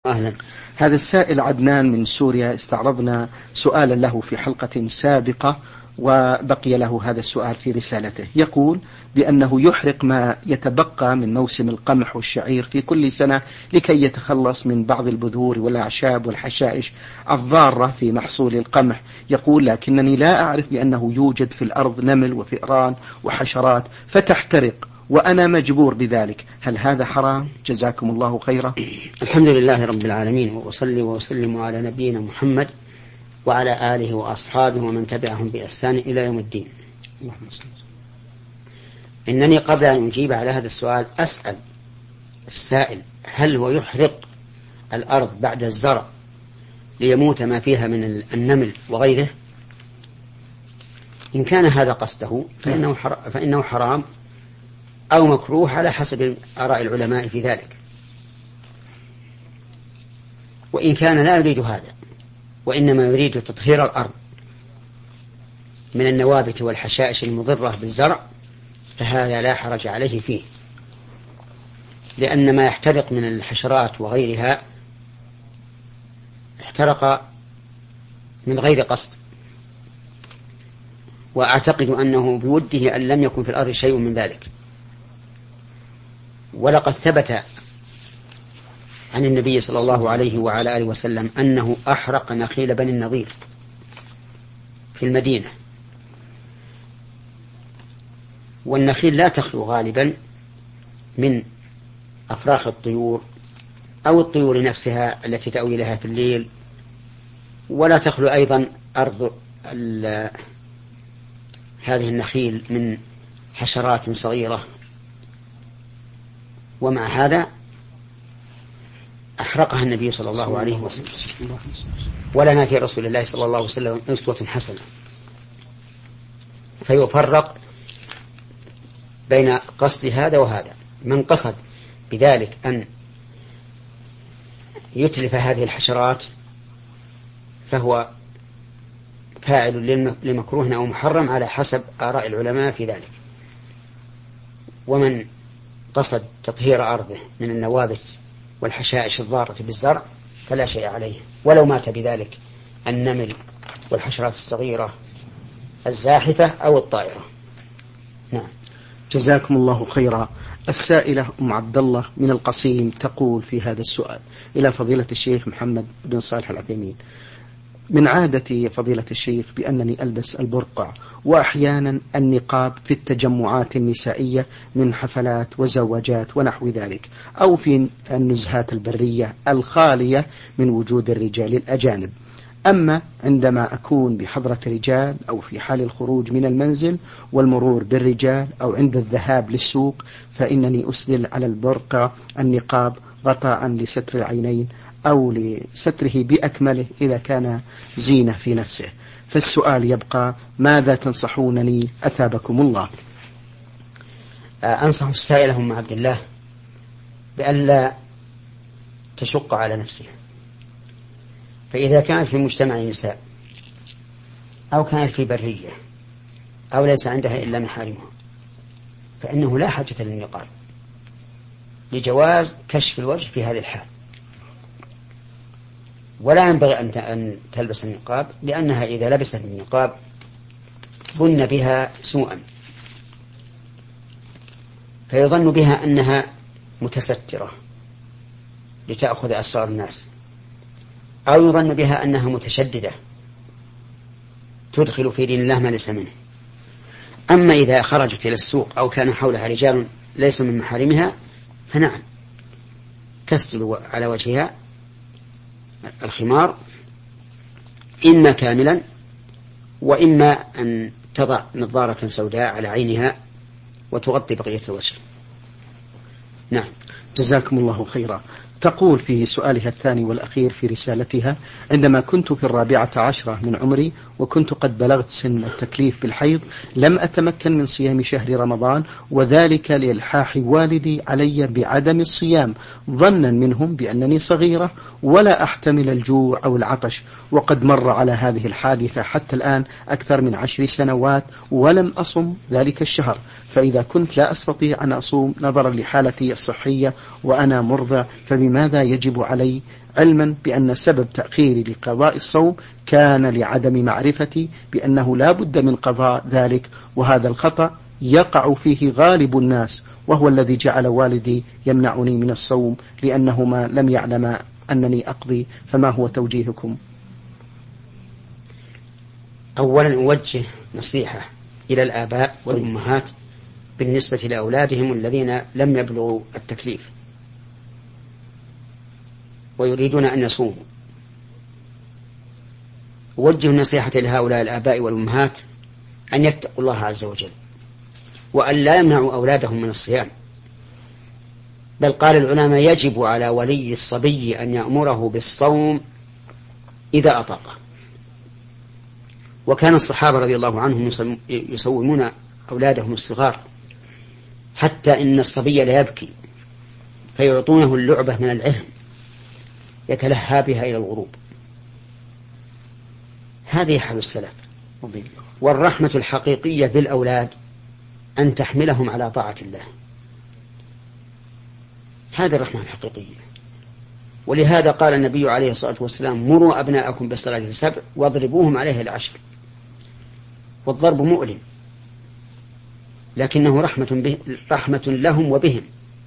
أهلا. هذا السائل عدنان من سوريا، استعرضنا سؤالا له في حلقة سابقة وبقي له هذا السؤال في رسالته. يقول بأنه يحرق ما يتبقى من موسم القمح والشعير في كل سنة لكي يتخلص من بعض البذور والأعشاب والحشائش الضارة في محصول القمح. يقول لكنني لا أعرف بأنه يوجد في الأرض نمل وفئران وحشرات فتحترق وأنا مجبور بذلك، هل هذا حرام؟ جزاكم الله خيرا. الحمد لله رب العالمين، وأصلي وأسلم على نبينا محمد وعلى آله وأصحابه ومن تبعهم بإحسان إلى يوم الدين. إنني قبل أن أجيب على هذا السؤال أسأل السائل هل هو يحرق الأرض بعد الزرع ليموت ما فيها من النمل وغيره؟ إن كان هذا قصده فإنه حرام أو مكروه على حسب آراء العلماء في ذلك. وإن كان لا يريد هذا وإنما يريد تطهير الأرض من النوابت والحشائش المضرة بالزرع فهذا لا حرج عليه فيه، لأن ما يحترق من الحشرات وغيرها احترق من غير قصد، وأعتقد أنه بوده أن لم يكن في الأرض شيء من ذلك. ولقد ثبت عن النبي صلى الله عليه وعلى آله وسلم أنه أحرق نخيل بني النضير في المدينة. والنخيل لا تخلو غالبا من أفراخ الطيور أو الطيور نفسها التي تأوي لها في الليل، ولا تخلو أيضا أرض هذه النخيل من حشرات صغيرة. ومع هذا أحرقها النبي صلى الله عليه وسلم. ولنا في رسول الله صلى الله عليه وسلم أسوة حسنة. فيفرق بين قصد هذا وهذا. من قصد بذلك أن يتلف هذه الحشرات فهو فاعل لمكروه أو محرم على حسب آراء العلماء في ذلك. ومن قصد تطهير أرضه من النوابت والحشائش الضارة بالزرع فلا شيء عليه، ولو مات بذلك النمل والحشرات الصغيرة الزاحفة أو الطائرة. نعم. جزاكم الله خيرا. السائلة أم عبد الله من القصيم تقول في هذا السؤال إلى فضيلة الشيخ محمد بن صالح العثيمين: من عادتي فضيلة الشيخ بأنني ألبس البرقع وأحيانا النقاب في التجمعات النسائية من حفلات وزواجات ونحو ذلك، أو في النزهات البرية الخالية من وجود الرجال الأجانب. أما عندما أكون بحضرة رجال أو في حال الخروج من المنزل والمرور بالرجال أو عند الذهاب للسوق فإنني أسدل على البرقع النقاب غطاء لستر العينين أو لستره بأكمله إذا كان زينة في نفسه. فالسؤال يبقى: ماذا تنصحونني أثابكم الله؟ أنصح السائلة أم عبد الله بألا تشق على نفسها. فإذا كانت في مجتمع نساء أو كانت في برية أو ليس عندها إلا محارمها فإنه لا حاجة للنقاب، لجواز كشف الوجه في هذه الحال. ولا ينبغي أن تلبس النقاب، لأنها إذا لبست النقاب ظن بها سوءا، فيظن بها أنها متسترة لتأخذ أسرار الناس، أو يظن بها أنها متشددة تدخل في دين الله ما ليس منه. أما إذا خرجت إلى السوق أو كان حولها رجال ليسوا من محارمها فنعم تسدل على وجهها الخمار إما كاملا وإما أن تضع نظارة سوداء على عينها وتغطي بقية الوجه. نعم. جزاكم الله خيرا. تقول في سؤالها الثاني والأخير في رسالتها: عندما كنت في 14 من عمري وكنت قد بلغت سن التكليف بالحيض لم أتمكن من صيام شهر رمضان، وذلك لإلحاح والدي علي بعدم الصيام ظنا منهم بأنني صغيرة ولا أحتمل الجوع أو العطش، وقد مر على هذه الحادثة حتى الآن أكثر من 10 سنوات ولم أصم ذلك الشهر. فإذا كنت لا أستطيع أن أصوم نظرا لحالتي الصحية وأنا مرضع فبماذا يجب علي علما بأن سبب تأخيري لقضاء الصوم كان لعدم معرفتي بأنه لا بد من قضاء ذلك، وهذا الخطأ يقع فيه غالب الناس، وهو الذي جعل والدي يمنعني من الصوم لأنهما لم يعلما أنني أقضي. فما هو توجيهكم؟ أولا أوجه نصيحة إلى الآباء والأمهات بالنسبة لأولادهم الذين لم يبلغوا التكليف ويريدون أن يصوموا. أوجه النصيحة لهؤلاء الآباء والأمهات أن يتقوا الله عز وجل، وأن لا يمنعوا أولادهم من الصيام، بل قال العلماء يجب على ولي الصبي أن يأمره بالصوم إذا أطاقه. وكان الصحابة رضي الله عنهم يصومون أولادهم الصغار، حتى إن الصبي ليبكي فيعطونه اللعبة من العهن يتلهى بها إلى الغروب. هذه حال السلف. والرحمة الحقيقية بالأولاد أن تحملهم على طاعة الله، هذه الرحمة الحقيقية. ولهذا قال النبي عليه الصلاة والسلام: مروا أبناءكم بالصلاة ل7 واضربوهم عليها ل10. والضرب مؤلم، لكنه رحمة لهم وبهم.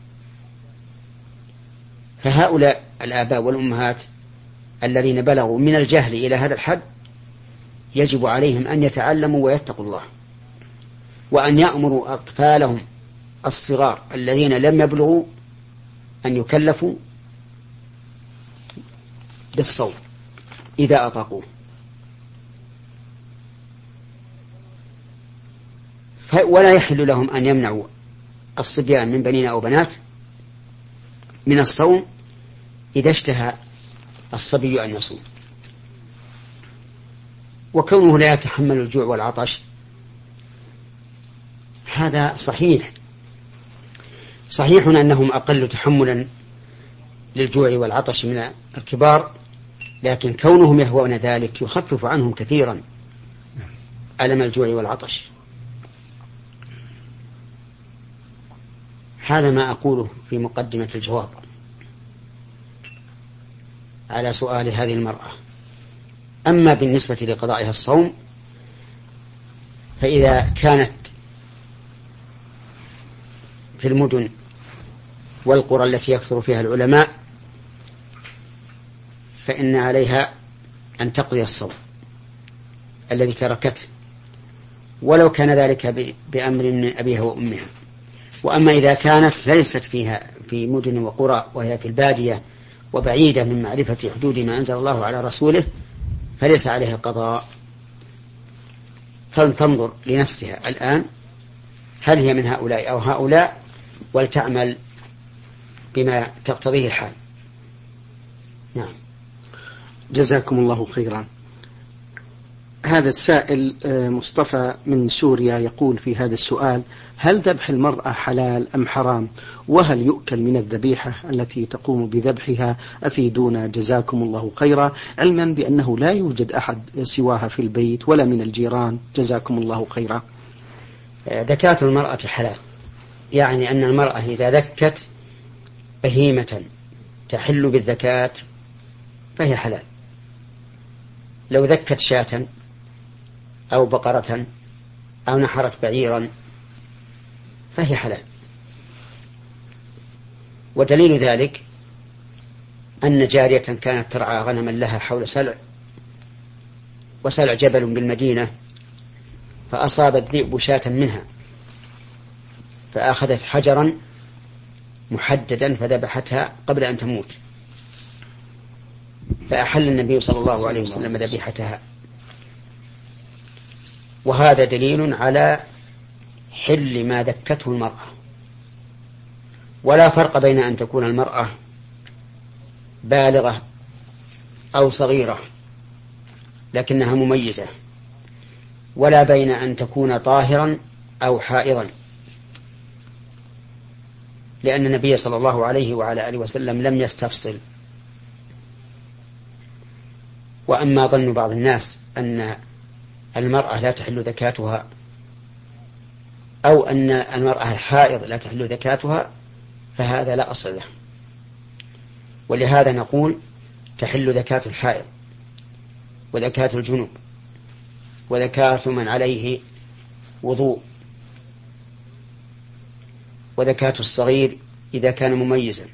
فهؤلاء الآباء والأمهات الذين بلغوا من الجهل إلى هذا الحد يجب عليهم أن يتعلموا ويتقوا الله، وأن يأمروا أطفالهم الصغار الذين لم يبلغوا أن يكلفوا بالصوم إذا أطاقوه. ولا يحل لهم أن يمنعوا الصبيان من بنين أو بنات من الصوم إذا اشتهى الصبي أن يصوم. وكونه لا يتحمل الجوع والعطش هذا صحيح أنهم أقل تحملا للجوع والعطش من الكبار، لكن كونهم يهوون ذلك يخفف عنهم كثيرا ألم الجوع والعطش. هذا ما أقوله في مقدمة الجواب على سؤال هذه المرأة. أما بالنسبة لقضائها الصوم، فإذا كانت في المدن والقرى التي يكثر فيها العلماء فإن عليها أن تقضي الصوم الذي تركته، ولو كان ذلك بأمر من أبيها وأمها. وأما إذا كانت ليست فيها في مدن وقرى وهي في البادية وبعيدة من معرفة حدود ما أنزل الله على رسوله فليس عليها قضاء، فلتنظر لنفسها الآن هل هي من هؤلاء أو هؤلاء، ولتعمل بما تقتضيه الحال. نعم. جزاكم الله خيرا. هذا السائل مصطفى من سوريا يقول في هذا السؤال: هل ذبح المرأة حلال أم حرام؟ وهل يؤكل من الذبيحة التي تقوم بذبحها؟ أفيدونا جزاكم الله خيرا، علما بأنه لا يوجد أحد سواها في البيت ولا من الجيران، جزاكم الله خيرا. ذكاة المرأة حلال، يعني أن المرأة إذا ذكت بهيمة تحل بالذكاة فهي حلال. لو ذكت شاة أو بقرة أو نحرت بعيرا فهي حلال. ودليل ذلك أن جارية كانت ترعى غنما لها حول سلع، وسلع جبل بالمدينة، فأصاب الذئب شاة منها فأخذت حجرا محددا فذبحتها قبل أن تموت، فأحل النبي صلى الله عليه وسلم ذبيحتها. وهذا دليل على حل ما ذكته المرأة. ولا فرق بين أن تكون المرأة بالغة أو صغيرة لكنها مميزة، ولا بين أن تكون طاهرا أو حائضا، لأن النبي صلى الله عليه وعلى آله وسلم لم يستفصل. وأما ظن بعض الناس أن المرأة لا تحل ذكاتها أو أن المرأة الحائض لا تحل ذكاتها فهذا لا أصل له. ولهذا نقول تحل زكاة الحائض وزكاة الجنوب وزكاة من عليه وضوء وزكاة الصغير إذا كان مميزا.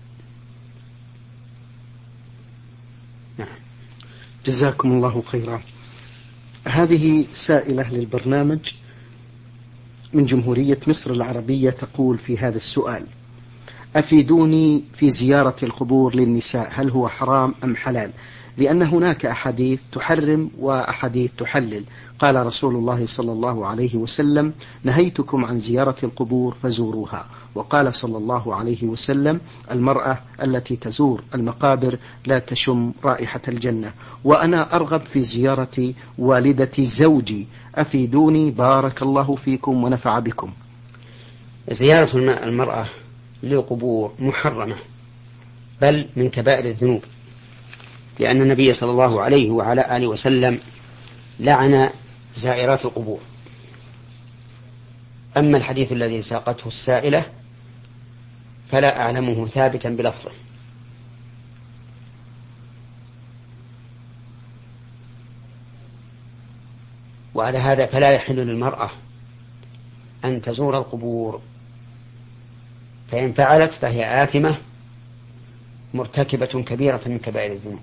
نعم. جزاكم الله خيرا. هذه سائلة للبرنامج من جمهورية مصر العربية تقول في هذا السؤال: أفيدوني في زيارة القبور للنساء، هل هو حرام أم حلال؟ لأن هناك أحاديث تحرم وأحاديث تحلل. قال رسول الله صلى الله عليه وسلم: نهيتكم عن زيارة القبور فزوروها. وقال صلى الله عليه وسلم: المرأة التي تزور المقابر لا تشم رائحة الجنة. وأنا أرغب في زيارة والدة زوجي، أفيدوني بارك الله فيكم ونفع بكم. زيارة المرأة للقبور محرمة، بل من كبائر الذنوب، لأن النبي صلى الله عليه وعلى آله وسلم لعن زائرات القبور. أما الحديث الذي ساقته السائلة فلا أعلمه ثابتا بلفظه. وعلى هذا فلا يحل للمرأة أن تزور القبور، فإن فعلت فهي آثمة مرتكبة كبيرة من كبائر الذنوب.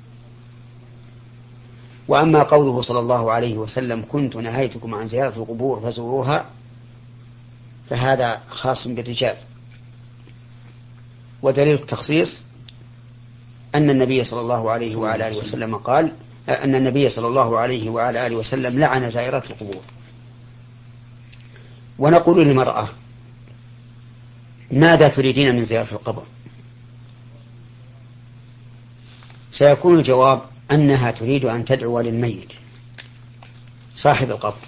وأما قوله صلى الله عليه وسلم: كنت نهيتكم عن زيارة القبور فزوروها، فهذا خاص بالرجال. ودليل التخصيص أن النبي صلى الله عليه وعلى آله وسلم قال أن النبي صلى الله عليه وعلى آله وسلم لعن زائرات القبور. ونقول للمرأة: ماذا تريدين من زيارة القبر؟ سيكون الجواب أنها تريد أن تدعو للميت صاحب القبر،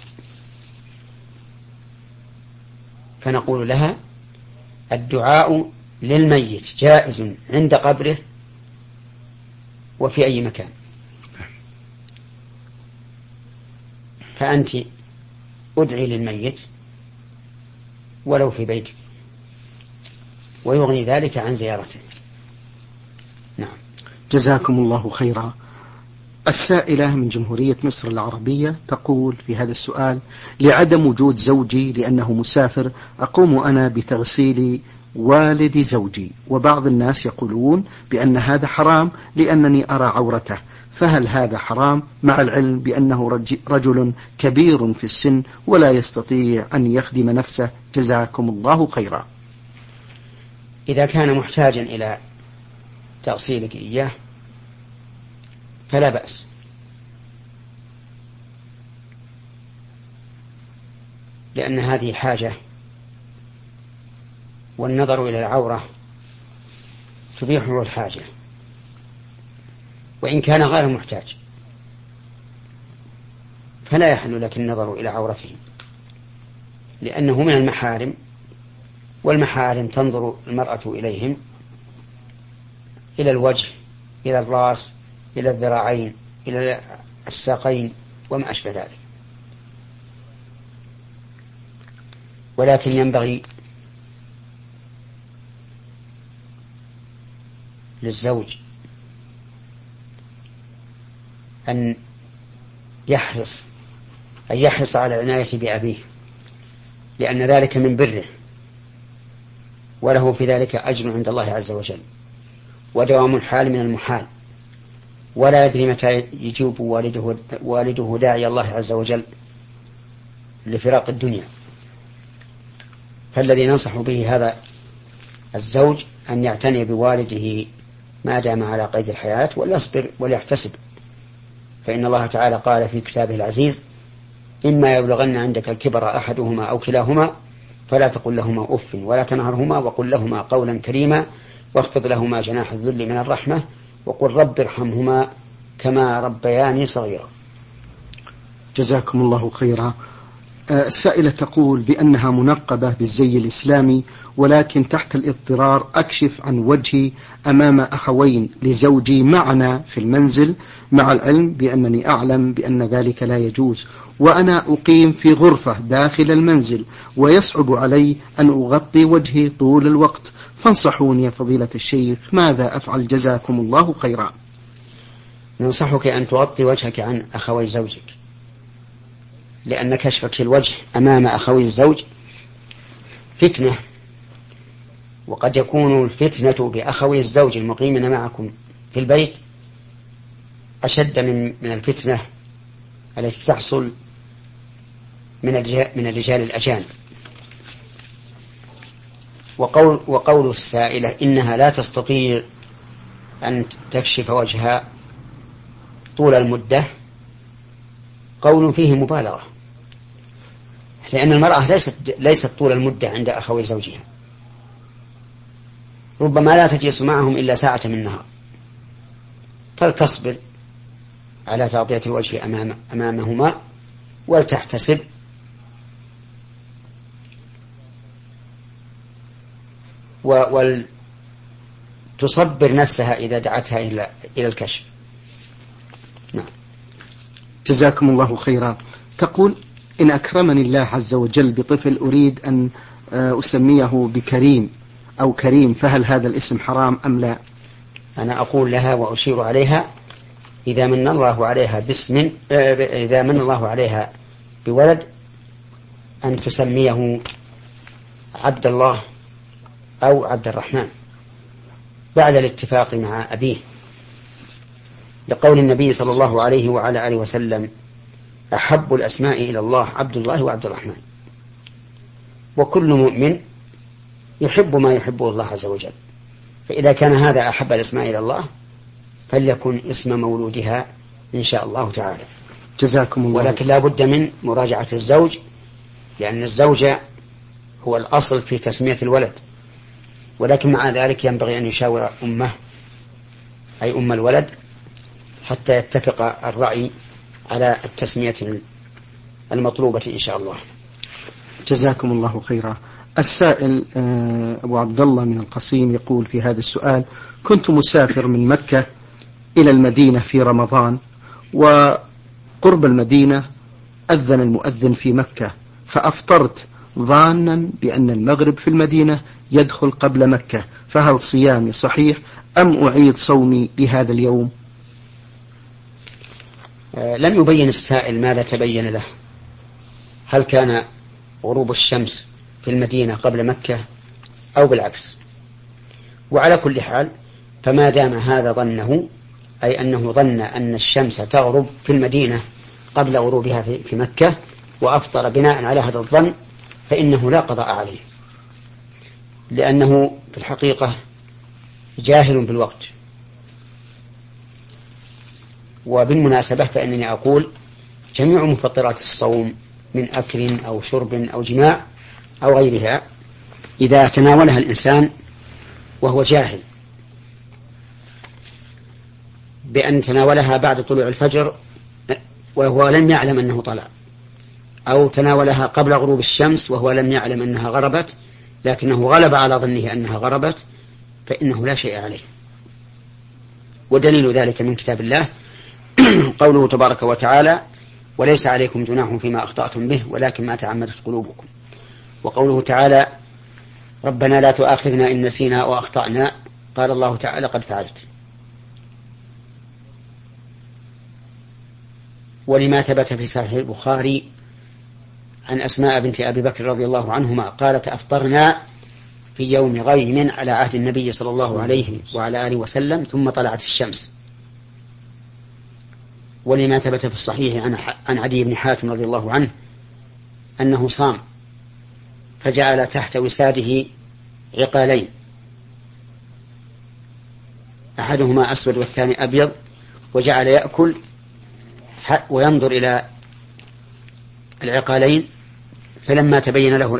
فنقول لها: الدعاء للميت جائز عند قبره وفي أي مكان، فأنت ادعي للميت ولو في بيتك، ويغني ذلك عن زيارته. نعم. جزاكم الله خيرا. السائلة من جمهورية مصر العربية تقول في هذا السؤال: لعدم وجود زوجي لأنه مسافر، أقوم أنا بتغسيل والد زوجي، وبعض الناس يقولون بأن هذا حرام لأنني أرى عورته، فهل هذا حرام مع العلم بأنه رجل كبير في السن ولا يستطيع أن يخدم نفسه؟ جزاكم الله خيرا. إذا كان محتاجا إلى تغسيلك إياه فلا بأس، لأن هذه حاجة، والنظر إلى العورة تبيحه الحاجة وإن كان غير محتاج، فلا يحل لك النظر إلى عورته، لأنه من المحارم، والمحارم تنظر المرأة إليهم إلى الوجه، إلى الرأس، إلى الذراعين، إلى الساقين وما أشبه ذلك. ولكن ينبغي للزوج أن يحرص على العناية بأبيه، لأن ذلك من بره، وله في ذلك أجر عند الله عز وجل، ودوام الحال من المحال، ولا يدري متى يجيب والده داعي الله عز وجل لفراق الدنيا. فالذي ننصح به هذا الزوج أن يعتني بوالده ما دام على قيد الحياة، وليصبر وليحتسب، فإن الله تعالى قال في كتابه العزيز: إما يبلغن عندك الكبر أحدهما أو كلاهما فلا تقل لهما أف ولا تنهرهما وقل لهما قولا كريما واخفض لهما جناح الذل من الرحمة وقل رب ارحمهما كما ربياني صغيرا. جزاكم الله خيرا. السائلة تقول بأنها منقبة بالزي الإسلامي، ولكن تحت الاضطرار أكشف عن وجهي أمام أخوين لزوجي معنا في المنزل، مع العلم بأنني أعلم بأن ذلك لا يجوز، وأنا أقيم في غرفة داخل المنزل ويصعب علي أن أغطي وجهي طول الوقت، فانصحوني يا فضيلة الشيخ، ماذا أفعل؟ جزاكم الله خيرا. ننصحك أن تغطي وجهك عن أخوي زوجك، لأن كشفك الوجه أمام أخوي الزوج فتنة، وقد يكون الفتنة بأخوي الزوج المقيمين معكم في البيت أشد من الفتنة التي تحصل من الرجال الأجانب. وقول السائلة إنها لا تستطيع أن تكشف وجهها طول المدة قول فيه مبالغة، لأن المرأة ليست طول المدة عند أخوي زوجها، ربما لا تجلس معهم إلا ساعة من النهار، فلتصبر على تغطية الوجه أمامهما ولتحتسب تصبر نفسها إذا دعتها إلى الكشف. نعم. جزاكم الله خيرا. تقول: إن أكرمني الله عز وجل بطفل أريد أن أسميه بكريم أو كريم، فهل هذا الاسم حرام أم لا؟ أنا أقول لها وأشير عليها: إذا من الله عليها بولد أن تسميه عبد الله أو عبد الرحمن بعد الاتفاق مع أبيه، لقول النبي صلى الله عليه وعلى آله وسلم: أحب الأسماء إلى الله عبد الله وعبد الرحمن. وكل مؤمن يحب ما يحبه الله عز وجل، فإذا كان هذا أحب الأسماء إلى الله فليكن اسم مولودها إن شاء الله تعالى. جزاكم الله. ولكن لا بد من مراجعة الزوج، لأن الزوج هو الأصل في تسمية الولد، ولكن مع ذلك ينبغي أن يشاور أمه أي أم الولد حتى يتفق الرأي على التسمية المطلوبة إن شاء الله. جزاكم الله خيرا. السائل أبو عبد الله من القصيم يقول في هذا السؤال: كنت مسافر من مكة إلى المدينة في رمضان، وقرب المدينة أذن المؤذن في مكة، فأفطرت ظانا بأن المغرب في المدينة يدخل قبل مكة، فهل صيامي صحيح أم أعيد صومي لهذا اليوم؟ لم يبين السائل ماذا تبين له، هل كان غروب الشمس في المدينة قبل مكة أو بالعكس. وعلى كل حال فما دام هذا ظنه، أي أنه ظن أن الشمس تغرب في المدينة قبل غروبها في مكة وأفطر بناء على هذا الظن، فإنه لا قضاء عليه، لأنه في الحقيقة جاهل بالوقت. وبالمناسبة فإنني أقول: جميع مفطرات الصوم من أكل أو شرب أو جماع أو غيرها إذا تناولها الإنسان وهو جاهل بأن تناولها بعد طلوع الفجر وهو لم يعلم أنه طلع، أو تناولها قبل غروب الشمس وهو لم يعلم أنها غربت لكنه غلب على ظنه أنها غربت، فإنه لا شيء عليه. ودليل ذلك من كتاب الله قوله تبارك وتعالى: وليس عليكم جناح فيما أخطأتم به ولكن ما تعمدت قلوبكم. وقوله تعالى: ربنا لا تؤاخذنا إن نسينا وأخطأنا، قال الله تعالى: قد فعلت. ولما ثبت في صحيح البخاري عن أسماء بنت أبي بكر رضي الله عنهما قالت: أفطرنا في يوم غيم على عهد النبي صلى الله عليه وعلى آله وسلم ثم طلعت الشمس. ولما ثبت في الصحيح عن عدي بن حاتم رضي الله عنه أنه صام فجعل تحت وساده عقالين، أحدهما أسود والثاني أبيض، وجعل يأكل وينظر إلى العقالين، فلما تبين له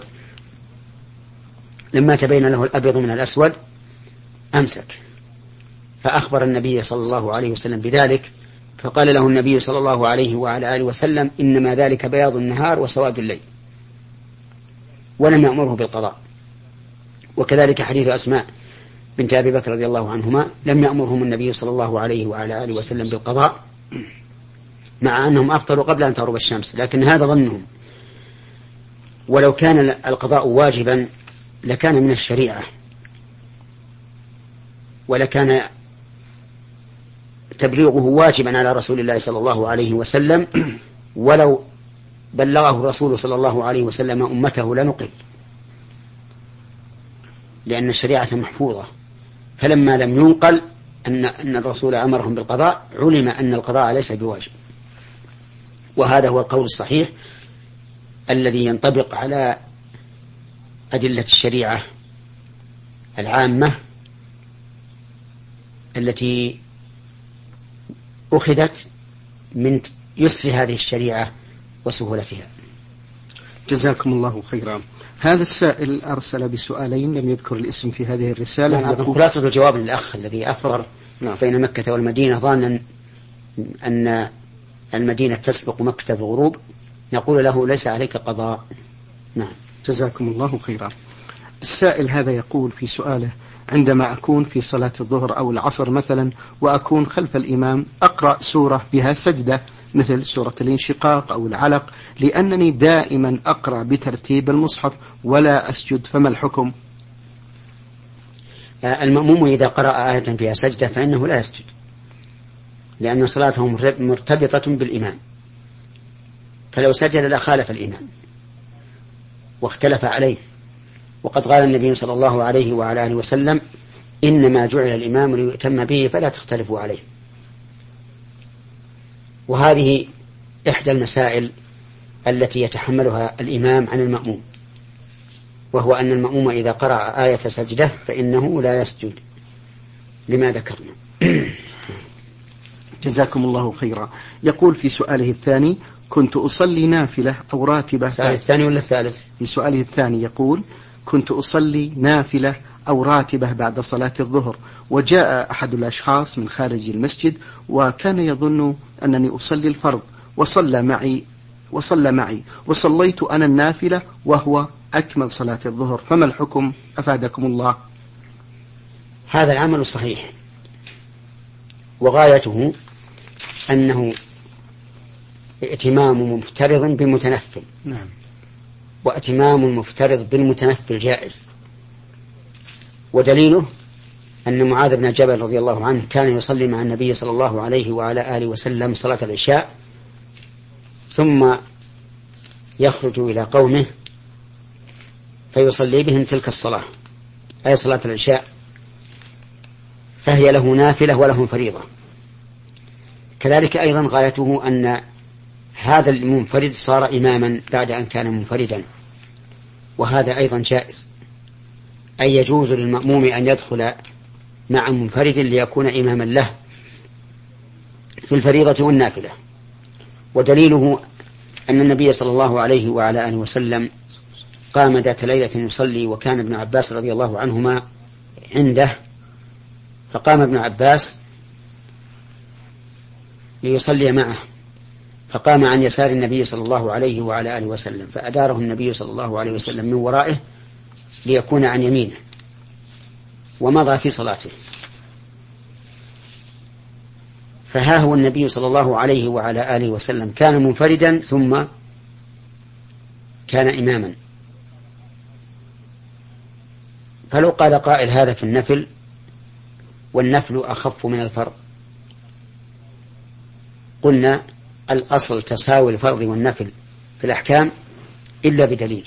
الأبيض من الأسود أمسك، فأخبر النبي صلى الله عليه وسلم بذلك، فقال له النبي صلى الله عليه وعلى آله وسلم: إنما ذلك بياض النهار وسواد الليل، ولم يأمره بالقضاء. وكذلك حديث أسماء بنت أبي بكر رضي الله عنهما لم يأمرهم النبي صلى الله عليه وعلى آله وسلم بالقضاء، مع أنهم أفطروا قبل أن تغرب الشمس، لكن هذا ظنهم. ولو كان القضاء واجبا لكان من الشريعة، ولكان تبليغه واجبا على رسول الله صلى الله عليه وسلم، ولو بلغه الرسول صلى الله عليه وسلم أمته لنقل، لأن الشريعة محفوظة. فلما لم ينقل أن الرسول أمرهم بالقضاء علم أن القضاء ليس بواجب. وهذا هو القول الصحيح الذي ينطبق على أدلة الشريعة العامة التي أخذت من يسر هذه الشريعة وسهولتها. جزاكم الله خيرا. هذا السائل أرسل بسؤالين، لم يذكر الاسم في هذه الرسالة. خلاصة الجواب للأخ الذي أفطر بين مكة والمدينة ظانا أن المدينة تسبق مكة في الغروب، نقول له ليس عليك قضاء. نعم. جزاكم الله خيرا. السائل هذا يقول في سؤاله: عندما أكون في صلاة الظهر أو العصر مثلا وأكون خلف الإمام أقرأ سورة بها سجدة مثل سورة الانشقاق أو العلق، لأنني دائما أقرأ بترتيب المصحف ولا أسجد، فما الحكم؟ المأموم إذا قرأ آية فيها سجدة فإنه لا يسجد، لأن صلاته مرتبطة بالإمام، فلو سجد لخالف الإمام واختلف عليه. وقد قال النبي صلى الله عليه وعلى آله وسلم: إنما جعل الإمام ليؤتم به فلا تختلفوا عليه. وهذه إحدى المسائل التي يتحملها الإمام عن المأموم، وهو أن المأموم إذا قرأ آية سجدة فإنه لا يسجد لما ذكرنا. جزاكم الله خيرا. يقول في سؤاله الثاني: كنت أصلي نافلة أو راتبة. سؤاله الثاني ولا الثالث؟ في سؤاله الثاني يقول: كنت أصلي نافلة أو راتبة بعد صلاة الظهر، وجاء أحد الأشخاص من خارج المسجد وكان يظن أنني أصلي الفرض وصلى معي وصليت أنا النافلة وهو أكمل صلاة الظهر، فما الحكم أفادكم الله؟ هذا العمل صحيح، وغايته أنه ائتمام مفترض بمتنفل. نعم. واتمام المفترض بالمتنفل جائز. ودليله أن معاذ بن جبل رضي الله عنه كان يصلي مع النبي صلى الله عليه وعلى آله وسلم صلاة العشاء، ثم يخرج إلى قومه فيصلي بهم تلك الصلاة، أي صلاة العشاء، فهي له نافلة وله فريضة. كذلك أيضا غايته أن هذا المنفرد صار إماما بعد أن كان منفردا، وهذا أيضا جائز، أي يجوز للمأموم أن يدخل مع منفرد ليكون إماما له في الفريضة والنافلة. ودليله أن النبي صلى الله عليه وعلى آله وسلم قام ذات ليلة يصلي، وكان ابن عباس رضي الله عنهما عنده، فقام ابن عباس ليصلي معه، فقام عن يسار النبي صلى الله عليه وعلى آله وسلم، فأداره النبي صلى الله عليه وسلم من ورائه ليكون عن يمينه، ومضى في صلاته. فها هو النبي صلى الله عليه وعلى آله وسلم كان منفردا ثم كان إماما. فلو قال قائل هذا في النفل، والنفل أخف من الفرض، قلنا الأصل تساوي الفرض والنفل في الأحكام إلا بدليل.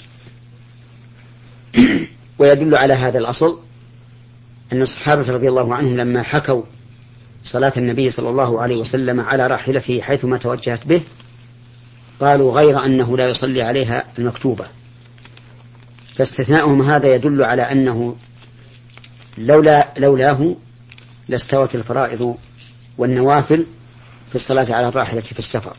ويدل على هذا الأصل أن الصحابة رضي الله عنهم لما حكوا صلاة النبي صلى الله عليه وسلم على راحلته حيثما توجهت به، قالوا غير أنه لا يصلي عليها المكتوبة. فاستثناؤهم هذا يدل على أنه لولاه لاستوت الفرائض والنوافل في الصلاة على الراحلة في السفر.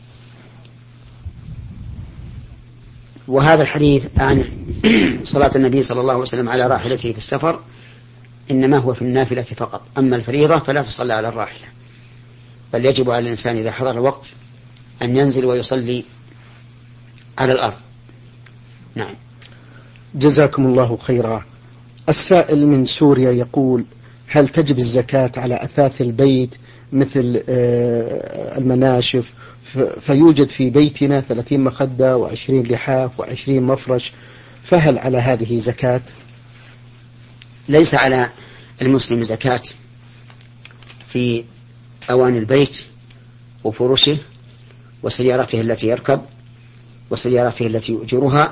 وهذا الحديث عن صلاة النبي صلى الله عليه وسلم على راحلته في السفر إنما هو في النافلة فقط، أما الفريضة فلا تصلى على الراحلة، بل يجب على الإنسان إذا حضر الوقت أن ينزل ويصلي على الأرض. نعم. جزاكم الله خيرا. السائل من سوريا يقول: هل تجب الزكاة على أثاث البيت مثل المناشف؟ فيوجد في بيتنا 30 مخدة و20 لحاف و20 مفرش، فهل على هذه زكاة؟ ليس على المسلم زكاة في أواني البيت وفرشه وسيارته التي يركب وسيارته التي يؤجرها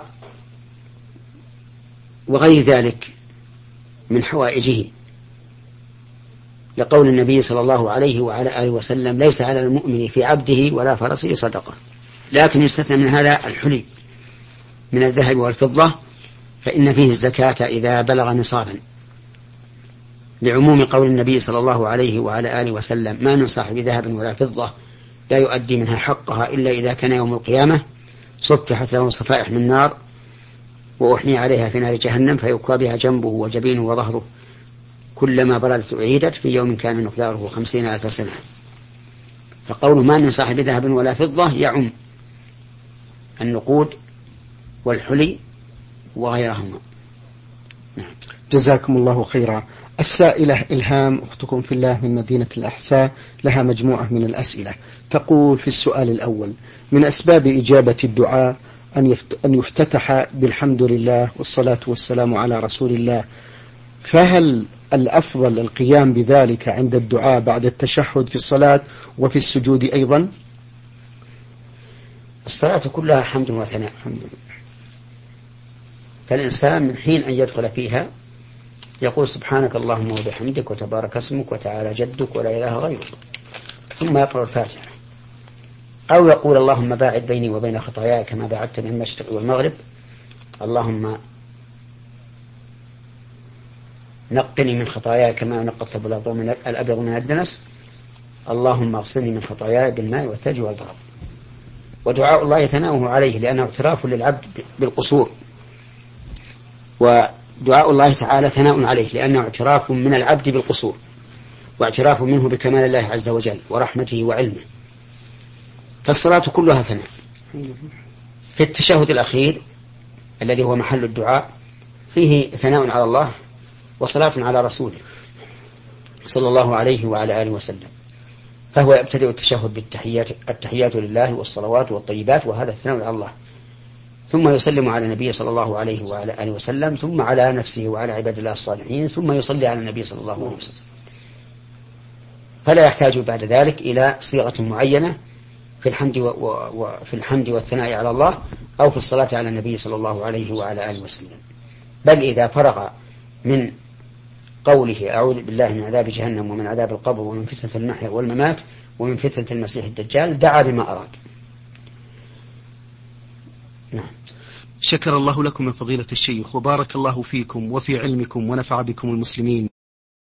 وغير ذلك من حوائجه، لقول النبي صلى الله عليه وعلى آله وسلم: ليس على المؤمن في عبده ولا فرسه صدقة. لكن يستثنى من هذا الحلي من الذهب والفضة، فإن فيه الزكاة إذا بلغ نصابا، لعموم قول النبي صلى الله عليه وعلى آله وسلم: ما من صاحب ذهب ولا فضة لا يؤدي منها حقها إلا إذا كان يوم القيامة صفحت له صفائح من نار وأحمي عليها في نار جهنم فيكوى بها جنبه وجبينه وظهره كلما بردت أعيدت في يوم كان مقداره 50,000 سنة. فقوله ما من صاحب ذهب ولا فضة يعم النقود والحلي وغيرهما. نعم. جزاكم الله خيرا. السائلة إلهام أختكم في الله من مدينة الأحساء لها مجموعة من الأسئلة. تقول في السؤال الأول: من أسباب إجابة الدعاء أن يفتتح بالحمد لله والصلاة والسلام على رسول الله، فهل الأفضل القيام بذلك عند الدعاء بعد التشهد في الصلاة وفي السجود أيضا؟ الصلاة كلها حمد وثناء، الحمد لله، فالإنسان من حين أن يدخل فيها يقول: سبحانك اللهم وبحمدك وتبارك اسمك وتعالى جدك ولا إله غيرك، ثم يقرأ الفاتحة، أو يقول: اللهم باعد بيني وبين خطاياي كما باعدت بين المشرق والمغرب، اللهم نقني من خطاياي كما نقضت الأبيض من الدنس، اللهم اغسلني من خطاياي بالماء والثلج والبرد. ودعاء الله يتناوه عليه لأنه اعتراف للعبد بالقصور، ودعاء الله تعالى ثناء عليه لأنه اعتراف من العبد بالقصور واعتراف منه بكمال الله عز وجل ورحمته وعلمه. فالصلاة كلها ثناء. في التشهد الأخير الذي هو محل الدعاء فيه ثناء على الله وصلاة على رسوله صلى الله عليه وعلى آله وسلم، فهو يبتدئ التشهد التحيات لله والصلوات والطيبات، وهذا الثناء على الله، ثم يسلم على النبي صلى الله عليه وعلى آله وسلم، ثم على نفسه وعلى عباد الله الصالحين، ثم يصلي على النبي صلى الله عليه وسلم. فلا يحتاج بعد ذلك إلى صيغة معينة في الحمد والثناء على الله أو في الصلاة على النبي صلى الله عليه وعلى آله وسلم. بل إذا فرغ من قوله أعوذ بالله من عذاب جهنم ومن عذاب القبر ومن فتنة المحيا والممات ومن فتنة المسيح الدجال دعا بما أراد. نعم. شكر الله لكم من فضيلة الشيخ وبارك الله فيكم وفي علمكم ونفع بكم المسلمين.